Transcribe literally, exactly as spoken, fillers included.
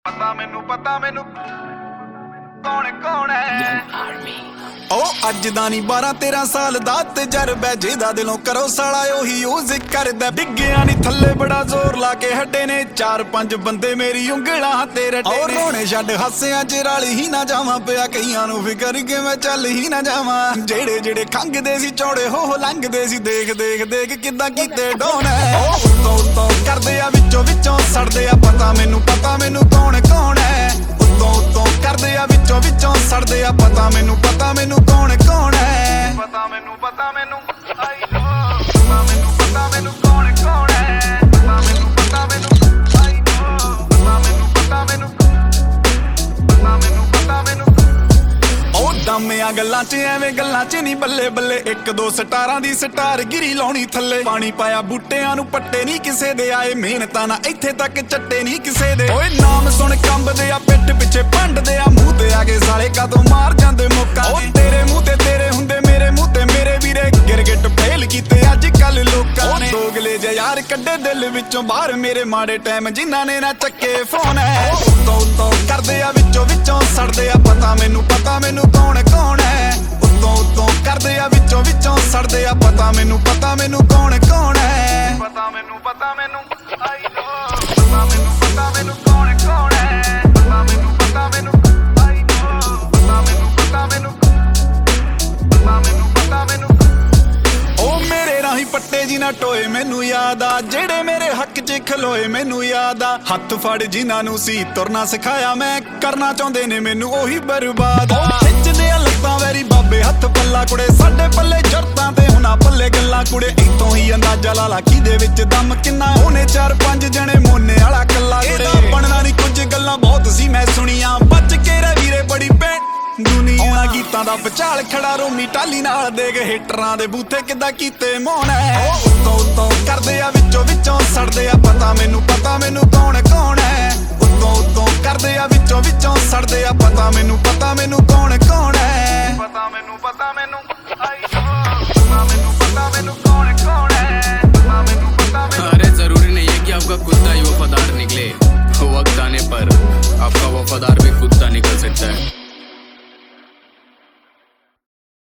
ਪਤਾ ਮੈਨੂੰ ਪਤਾ ਮੈਨੂੰ ਕੌਣ ਕੌਣ ਹੈ ਉਹ ਅੱਜ ਦਾ ਨਹੀਂ ਬਾਰਾਂ ਤੇਰਾਂ ਸਾਲ ਦਾ ਤਜਰਬਾ ਜਿਹਦਾ ਦਿਲੋਂ ਕਰੋ ਸਾਲਾ ਉਹੀ ਯੂਜ਼ ਕਰਦਾ। ਡਿੱਗਿਆ ਨਹੀਂ ਥੱਲੇ ਬੜਾ ਜ਼ੋਰ ਲਾ ਕੇ ਹੱਡੇ ਨੇ ਚਾਰ ਪੰਜ ਬੰਦੇ ਮੇਰੀ ਉਂਗਲਾਂ ਤੇ ਰੱਟੇ ਨੇ। ਉਹ ਰੋਣੇ ਛੱਡ ਹਾਸਿਆਂ ਚ ਰਲ ਹੀ ਨਾ ਜਾਵਾਂ ਪਿਆ ਕਈਆਂ ਨੂੰ ਫਿਕਰ ਕਿ ਮੈਂ ਚੱਲ ਹੀ ਨਾ ਜਾਵਾਂ। ਜਿਹੜੇ ਜਿਹੜੇ ਖੰਗਦੇ ਸੀ ਚੌੜੇ ਹੋ ਲੰਘਦੇ ਸੀ ਦੇਖ ਦੇਖ ਦੇਖ ਕਿੱਦਾਂ ਕੀਤੇ ਡੋਨ ਹੈ। ਉਹ ਉੱਤੋਂ ਉੱਤੋਂ ਕਰਦੇ ਆ ਵਿੱਚੋਂ ਵਿੱਚੋਂ ਸੜਦੇ ਆ ਪਤਾ ਮੈਨੂੰ ਪਤਾ ਮੈਨੂੰ ਕੌਣ ਕੌਣ ਹੈ। ਉੱਤੋਂ ਉੱਤੋਂ ਕਰਦੇ ਆ ਵਿੱਚੋਂ ਵਿੱਚੋਂ ਸੜਦੇ ਆ ਪਤਾ ਮੈਨੂੰ ਪਤਾ ਮੈਨੂੰ ਕੌਣ ਕੌਣ ਹੈ। ਪਤਾ ਮੈਨੂੰ ਪਤਾ ਮੈਨੂੰ ਆਈ ਨੋ ਪਤਾ ਮੈਨੂੰ ਪਤਾ ਮੈਨੂੰ ਕੌਣ ਕੌਣ ਹੈ। ਪਤਾ ਮੈਨੂੰ ਪਤਾ ਮੈਨੂੰ ਆਈ ਨੋ ਪਤਾ ਮੈਨੂੰ ਪਤਾ ਮੈਨੂੰ ਪਤਾ ਮੈਨੂੰ ਪਤਾ ਮੈਨੂੰ। ਉਹ ਦਮਿਆਂ ਗੱਲਾਂ ਚ ਐਵੇਂ ਗੱਲਾਂ ਚ ਨਹੀਂ ਬੱਲੇ ਬੱਲੇ ਇੱਕ ਦੋ ਸਟਾਰਾਂ ਦੀ ਸਟਾਰ ਗਿਰੀ ਲਾਉਣੀ ਥੱਲੇ। ਪਾਣੀ ਪਾਇਆ ਬੂਟਿਆਂ ਨੂੰ ਪੱਟੇ ਨਹੀਂ ਕਿਸੇ ਦੇ ਆਏ ਮਿਹਨਤਾਂ ਨਾ ਇੱਥੇ ਤੱਕ ਚੱਟੇ ਨਹੀਂ ਕਿਸੇ ਦੇ। ਓਏ ਨਾਮ ਸੁਣ ਕੰਬਦੇ ਆ ਪਿੱਠ ਪਿੱਛੇ ਭੰਡਦੇ ਆ ਮੂੰਹ ਤੇ ਆ ਕੇ ਸਾਲੇ ਕਦੋਂ ਮਾਰ ਜਾਂਦੇ ਮੌਕਾ। ਉਹ ਤੇਰੇ ਮੂੰਹ ਤੇ ਤੇਰੇ ਹੁੰਦੇ ਮੇਰੇ ਮੂੰਹ ਤੇ ਮੇਰੇ ਵੀਰੇ ਗਿਰਗਿਟ ਫੇਲ ਕੀਤੇ ਅੱਜ ਕੱਲ ਲੋਕਾਂ ਨੇ। ਦੋਗਲੇ ਜੇ ਯਾਰ ਕੱਢੇ ਦਿਲ ਵਿੱਚੋਂ ਬਾਹਰ ਮੇਰੇ ਮਾੜੇ ਟਾਈਮ ਜਿਨ੍ਹਾਂ ਨੇ ਨਾ ਚੱਕੇ ਫੋਨ ਹੈ। ਉੱਤੋਂ ਉੱਤੋਂ ਕਰਦੇ ਆ ਵਿੱਚੋਂ ਵਿੱਚੋਂ ਸੜਦੇ ਆ ਪਤਾ ਮੈਨੂੰ ਪਤਾ ਮੈਨੂੰ ਕੌਣ ਕੌਣ ਹੈ। ਉੱਤੋਂ ਉੱਤੋਂ ਕਰਦੇ ਆ ਵਿੱਚੋਂ ਵਿੱਚੋਂ ਸੜਦੇ ਆ ਪਤਾ ਮੈਨੂੰ ਪਤਾ ਮੈਨੂੰ ਕੌਣ ਕੌਣ ਹੈ। ਪਤਾ ਮੈਨੂੰ ਪਤਾ ਮੈਨੂੰ ਆਈ ਨੋ ਪਤਾ ਮੈਨੂੰ ਪਤਾ ਮੈਨੂੰ ਕੌਣ ਕੌਣ ਹੈ। ਪਤਾ ਮੈਨੂੰ ਪਤਾ ਮੈਨੂੰ ਆਈ ਨੋ ਪਤਾ ਮੈਨੂੰ ਪਤਾ ਮੈਨੂੰ ਪਤਾ ਮੈਨੂੰ ਪਤਾ ਮੈਨੂੰ। ਉਹ ਮੇਰੇ ਰਾਹੀਂ ਪੱਟੇ ਜੀ ਨਾ ਟੋਏ ਮੈਨੂੰ ਯਾਦ ਆ ਜਿਹੜੇ ਮੇਰੇ ਹੱਕ 'ਚ ਖਲੋਏ ਮੈਨੂੰ ਯਾਦ ਆ। ਹੱਥ ਫੜ ਜਿਨ੍ਹਾਂ ਨੂੰ ਸੀ ਤੁਰਨਾ ਸਿਖਾਇਆ ਮੈਂ ਕਰਨਾ ਚਾਹੁੰਦੇ ਨੇ ਮੈਨੂੰ ਉਹੀ ਬਰਬਾਦ ਆ। ਖਿੱਚਦੇ ਆ ਲੱਤਾਂ ਵੈਰੀ ਬਾਬੇ ਹੱਥ ਪੱਲਾ ਕੁੜੇ ਸਾਡੇ ਪੱਲੇ ਜਰਤਾਂ ਤੇ ਹੁਣਾ ਪੱਲੇ ਗੱਲਾਂ ਕੁੜੇ। ਇੱਥੋਂ ਹੀ ਅੰਦਾਜ਼ਾ ਲਾ ਲਾ ਕਿਹਦੇ ਵਿੱਚ ਦਮ ਕਿੰਨਾ ਉਹਨੇ ਚਾਰ ਪੰਜ ਜਣੇ ਮੋਨੇ ਵਾਲਾ ਕੱਲਾ ਇਹਦਾ ਬਣਨਾ ਨਹੀਂ ਕੁਝ ਗੱਲਾਂ ਬਹੁਤ ਸੀ ਮੈਂ ਸੁਣੀਆਂ ਬਚ ਕੇ ਰਹਿ ਵੀਰੇ ਬੜੀ ਭੈਣ ਦੁਨੀਆ ਗੀਤਾਂ ਦਾ ਵਿਚਾਲ ਖੜਾ ਰੋਮੀ ਟਾਲੀ ਨਾਲ ਦੇਖ ਹੀਟਰਾਂ ਦੇ ਬੂਥੇ ਕਿੱਦਾਂ ਕੀਤੇ ਮੋਨ ਹੈ। ਉੱਤੋਂ ਉੱਤੋਂ ਕਰਦੇ ਆ ਵਿੱਚੋਂ ਵਿੱਚੋਂ ਸੜਦੇ ਆ ਪਤਾ ਮੈਨੂੰ ਪਤਾ ਮੈਨੂੰ ਕੌਣ ਕੌਣ ਹੈ। ਉੱਤੋਂ ਉੱਤੋਂ ਕਰਦੇ ਆ ਵਿੱਚੋਂ ਵਿੱਚੋਂ ਸੜਦੇ ਆ ਪਤਾ ਮੈਨੂੰ ਪਤਾ ਮੈਨੂੰ ਕੌਣ ਕੌਣ ਹੈ। ਪਤਾ ਮੈਨੂੰ ਪਤਾ ਮੈਨੂੰ